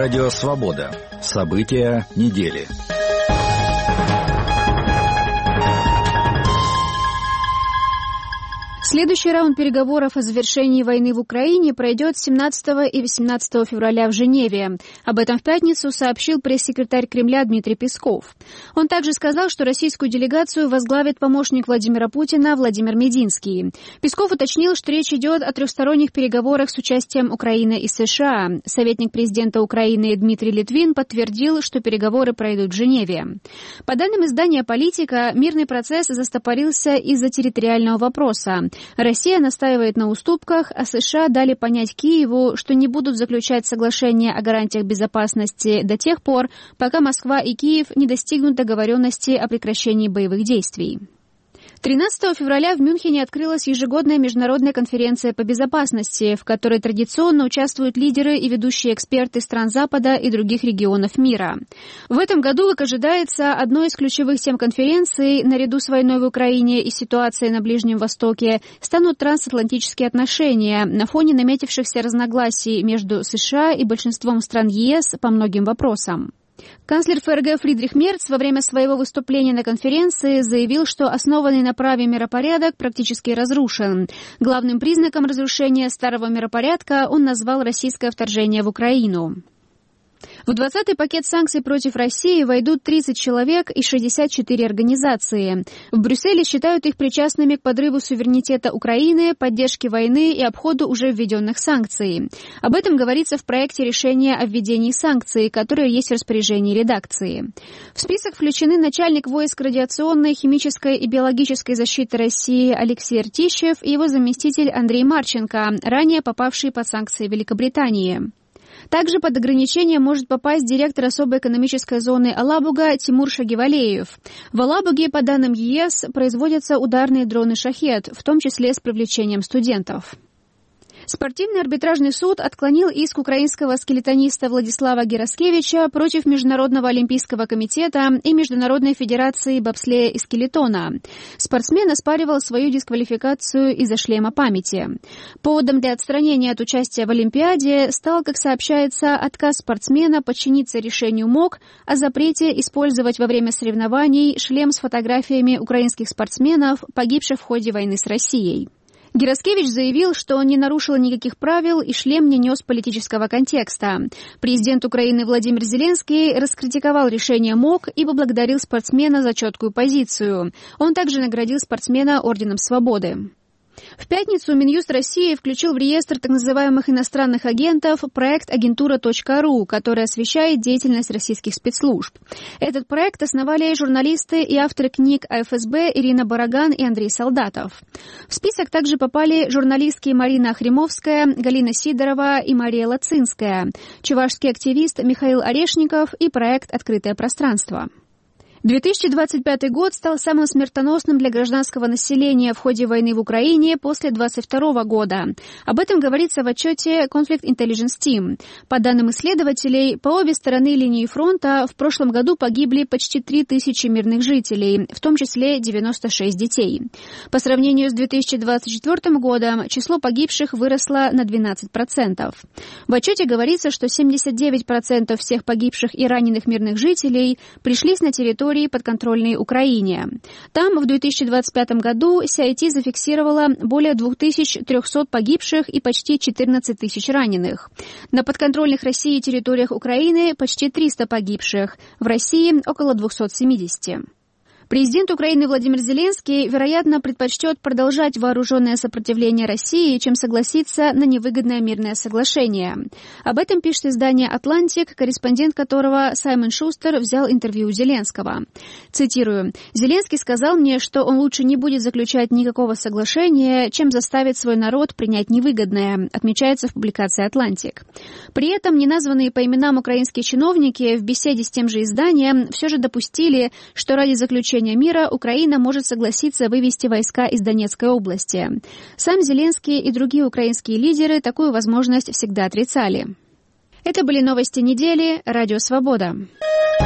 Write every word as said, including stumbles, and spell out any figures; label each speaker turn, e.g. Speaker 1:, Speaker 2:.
Speaker 1: Радио «Свобода». События недели.
Speaker 2: Следующий раунд переговоров о завершении войны в Украине пройдет семнадцатого и восемнадцатого февраля в Женеве. Об этом в пятницу сообщил пресс-секретарь Кремля Дмитрий Песков. Он также сказал, что российскую делегацию возглавит помощник Владимира Путина Владимир Мединский. Песков уточнил, что речь идет о трехсторонних переговорах с участием Украины и США. Советник президента Украины Дмитрий Литвин подтвердил, что переговоры пройдут в Женеве. По данным издания «Политика», мирный процесс застопорился из-за территориального вопроса. Россия настаивает на уступках, а США дали понять Киеву, что не будут заключать соглашение о гарантиях безопасности до тех пор, пока Москва и Киев не достигнут договоренности о прекращении боевых действий. тринадцатого февраля в Мюнхене открылась ежегодная международная конференция по безопасности, в которой традиционно участвуют лидеры и ведущие эксперты стран Запада и других регионов мира. В этом году, как ожидается, одной из ключевых тем конференции, наряду с войной в Украине и ситуацией на Ближнем Востоке, станут трансатлантические отношения на фоне наметившихся разногласий между США и большинством стран ЕС по многим вопросам. Канцлер ФРГ Фридрих Мерц во время своего выступления на конференции заявил, что основанный на праве миропорядок практически разрушен. Главным признаком разрушения старого миропорядка он назвал российское вторжение в Украину. В двадцатый пакет санкций против России войдут тридцать человек и шестьдесят четыре организации. В Брюсселе считают их причастными к подрыву суверенитета Украины, поддержке войны и обходу уже введенных санкций. Об этом говорится в проекте решения о введении санкций, которое есть в распоряжении редакции. В список включены начальник войск радиационной, химической и биологической защиты России Алексей Ртищев и его заместитель Андрей Марченко, ранее попавшие под санкции Великобритании. Также под ограничение может попасть директор особой экономической зоны Алабуга Тимур Шагивалеев. В Алабуге, по данным ЕС, производятся ударные дроны «Шахед», в том числе с привлечением студентов. Спортивный арбитражный суд отклонил иск украинского скелетониста Владислава Гераскевича против Международного олимпийского комитета и Международной федерации бобслея и скелетона. Спортсмен оспаривал свою дисквалификацию из-за шлема памяти. Поводом для отстранения от участия в Олимпиаде стал, как сообщается, отказ спортсмена подчиниться решению МОК о запрете использовать во время соревнований шлем с фотографиями украинских спортсменов, погибших в ходе войны с Россией. Гераскевич заявил, что он не нарушил никаких правил и шлем не нес политического контекста. Президент Украины Владимир Зеленский раскритиковал решение МОК и поблагодарил спортсмена за четкую позицию. Он также наградил спортсмена Орденом Свободы. В пятницу Минюст России включил в реестр так называемых иностранных агентов проект агентура точка ру, который освещает деятельность российских спецслужб. Этот проект основали журналисты и авторы книг о эф эс бэ Ирина Бараган и Андрей Солдатов. В список также попали журналистки Марина Охримовская, Галина Сидорова и Мария Лацинская, чувашский активист Михаил Орешников и проект «Открытое пространство». две тысячи двадцать пятый год стал самым смертоносным для гражданского населения в ходе войны в Украине после двадцать второго года. Об этом говорится в отчете Conflict Intelligence Team. По данным исследователей, по обе стороны линии фронта в прошлом году погибли почти три тысячи мирных жителей, в том числе девяносто шесть детей. По сравнению с две тысячи двадцать четвёртым годом число погибших выросло на двенадцать процентов. В отчете говорится, что семьдесят девять процентов всех погибших и раненых мирных жителей пришлись на территорию подконтрольной Украине. Там в две тысячи двадцать пятом году си ай ти зафиксировала более две тысячи триста погибших и почти четырнадцать тысяч раненых. На подконтрольных России территориях Украины почти триста погибших, в России около двухсот семидесяти. Президент Украины Владимир Зеленский, вероятно, предпочтет продолжать вооруженное сопротивление России, чем согласиться на невыгодное мирное соглашение. Об этом пишет издание «Атлантик», корреспондент которого Саймон Шустер взял интервью у Зеленского. Цитирую: «Зеленский сказал мне, что он лучше не будет заключать никакого соглашения, чем заставить свой народ принять невыгодное», отмечается в публикации «Атлантик». При этом неназванные по именам украинские чиновники в беседе с тем же изданием все же допустили, что ради заключения мира Украина может согласиться вывести войска из Донецкой области. Сам Зеленский и другие украинские лидеры такую возможность всегда отрицали. Это были новости недели. Радио «Свобода».